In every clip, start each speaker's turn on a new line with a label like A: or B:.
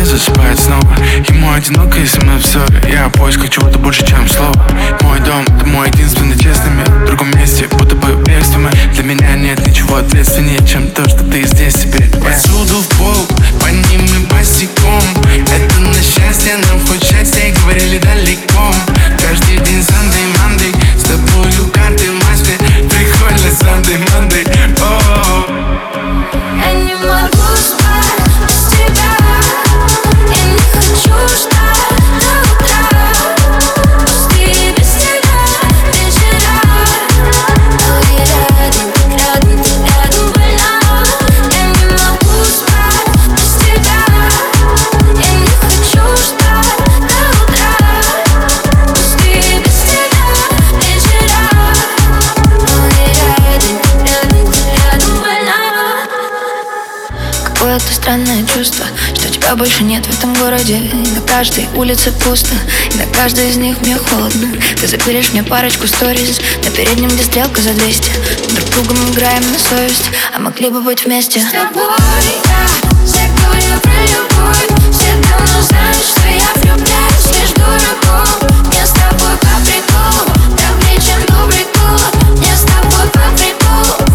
A: засыпает снова. Ему одиноко, если мы в ссоре. Я в поисках чего-то больше, чем слово. Мой дом, это мой единственный честный мир. В другом месте, будто бы бегство мы. Для меня нет ничего ответственнее, чем то, что ты здесь теперь. Посуду в пол, по ним мы босиком. Это на счастье, нам хоть счастье, говорили далеко. Каждый день Sunday, Monday, с тобою карты в Москве. Прикольно Sunday, Monday, о-о-о.
B: Я не могу спать без тебя. Я не хочу ждать до утра. Пустые без тебя вечера. Но я рядом, больна. Я не могу спать без тебя. Я не хочу ждать до утра. Пустые без тебя вечера. Но я рядом, больна. Какое-то странное чувство, что тебя больше нет в этом городе. И на каждой улице пусто, и на каждой из них мне холодно. Ты запилишь мне парочку сториз на переднем, где стрелка за 200. Друг другом играем на совесть, а могли бы быть вместе. С тобой я все говорю про любовь. Все давно знают, что я влюбляюсь лишь дураком. Мне с тобой по приколу, добрее, чем добрый кул. Мне с тобой по приколу.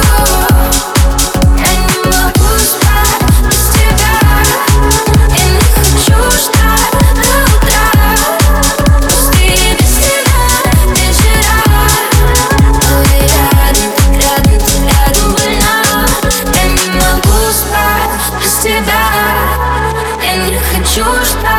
B: Я не могу спать без тебя. Я не хочу ждать до утра. Пустые без тебя вечера. Но я рядом, больна. Я не могу спать без тебя. Я не хочу ждать.